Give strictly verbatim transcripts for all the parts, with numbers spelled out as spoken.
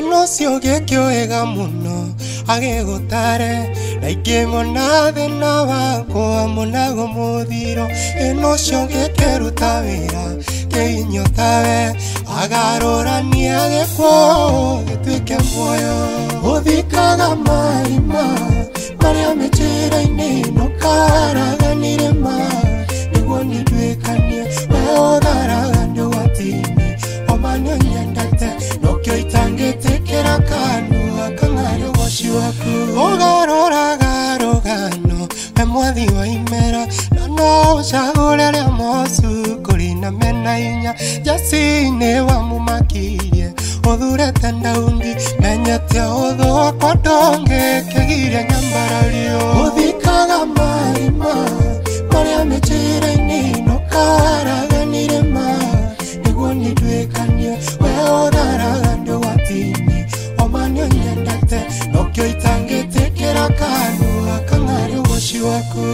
enocio gĩkĩoega mũno agĩgũtare na ingĩmona thĩna wakwa mũnago mũthiro enocio gĩkĩruta wĩra kĩinyo tawe agarũrania gĩkuũ gĩtuĩke muoyo ũthikaga marima marĩa mĩtĩra-inĩ nũkaraganire ma nĩguo nĩnduĩkanie we ũtharaga ndũgati-inĩ omanio nyendete nokĩo itangĩtĩkĩra kanua kang'ario ũgoci waku ũgarũraga rũgano we mwathi wa imera na no ũcagũre rĩa mocu kũrĩ na mena inya jaci-inĩ wamumakirie ũthurete ndaundi menyete ũthũ wakwa ndũngĩkĩgiria nyambarario ũthikaga marima marĩa mĩtĩra-inĩ nũkaraganire ma nĩguo nĩnduĩkanie we ũtharaga ndũgati-inĩ omanio nyendete nokĩo itangĩtĩkĩra kanua kang'ario ũgoci waku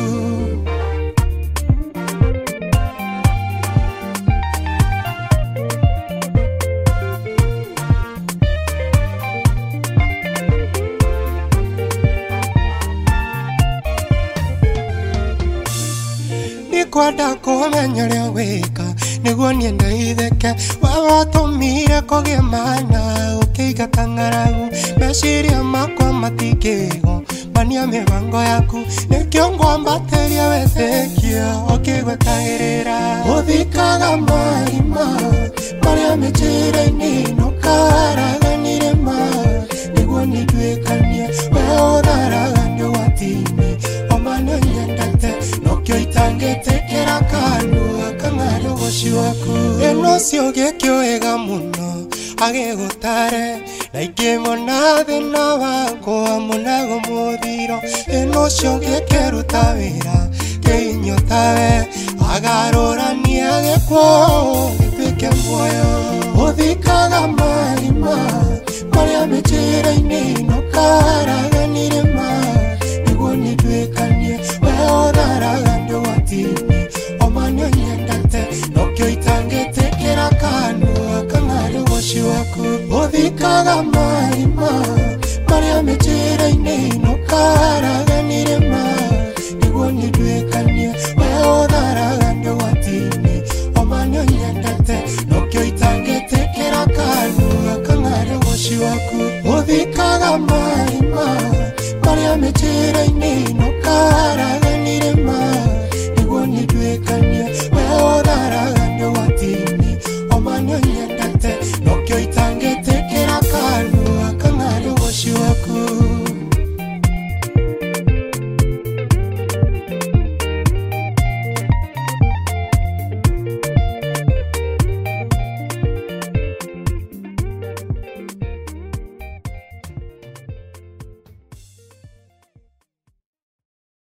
kwenda kũmenya ũrĩa wĩka nĩguo niĩ ndeithĩke we watũmire kũgĩe mana ũkĩingata ng'aragu meciria makwa matingĩgwo mania mĩbango yaku nĩkĩo ngwambatĩria wĩtĩkia ũkĩgwetagĩrĩra ũthikaga marima marĩa mĩtĩra-inĩ nũkaraganire ma nĩguo nĩnduĩkanie we ũtharaga ndũgati-inĩ omanio nyendete nokĩo itangĩtĩkĩra kanua kang'ario ũgoci waku enocio gĩkĩoega mũno agĩgũtare na ingĩmona thĩna wakwa mũnago mũthiro enocio gĩkĩruta wĩra kĩinyo tawe agarũrania gĩkuũ gĩtuĩke muoyo ũthikaga marima marĩa mĩtĩra-inĩ nũkaraganire ma nĩguo nĩnduĩkanie we ũtharaga ndũgati-inĩ omanio nyendete nokĩo itangĩtĩkĩra kanua kang'ario ũgoci waku ũthikaga marima marĩa mĩtĩra-inĩ nũkaraganire ma nĩguo nĩnduĩkanie we ũtharaga ndũgati-inĩ omanio nyendete nokĩo itangĩtĩkĩra kanua kang'ario ũgoci waku ũthikaga marima marĩa mĩtĩra-inĩ